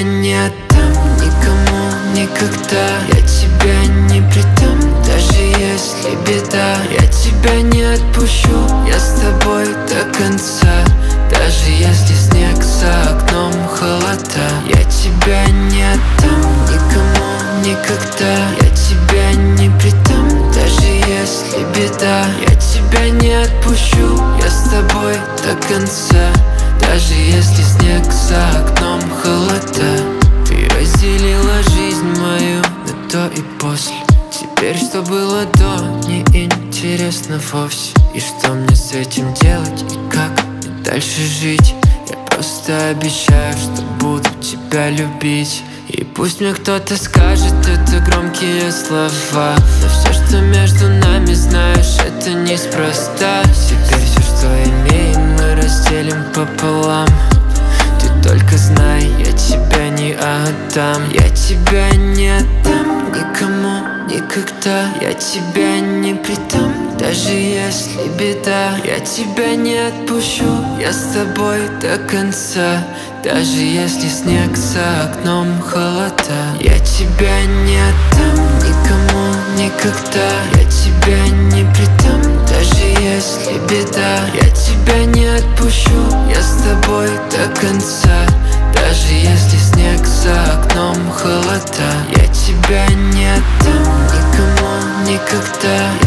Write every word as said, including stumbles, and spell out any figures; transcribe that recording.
не отдам никому никогда. Я тебя не предам, даже если беда. Я тебя не отпущу, я с тобой до конца. Даже если снег за окном, холода. Я тебя не отдам никому никогда. Я тебя не предам, даже если беда. Я тебя не отпущу, я с тобой до конца. Даже если снег за окном, холода. Ты разделила жизнь мою на до и после. Теперь что было до, не интересно вовсе. И что мне с этим делать, и как мне дальше жить? Я просто обещаю, что буду тебя любить. И пусть мне кто-то скажет, это громкие слова, но все, что между нами, знаешь, это неспроста. Теперь все, что имеем, мы разделим пополам. Ты только знай, я тебя не отдам. Я тебя не отдам никому никогда. Я тебя не предам, даже если беда. Я тебя не отпущу, я с тобой до конца. Даже если снег за окном, холода. Я тебя не отдам никому никогда. Я тебя не предам, даже если беда. Я тебя не отпущу, я с тобой до конца. Даже если снег за окном, холода. Я тебя не отдам никому никогда.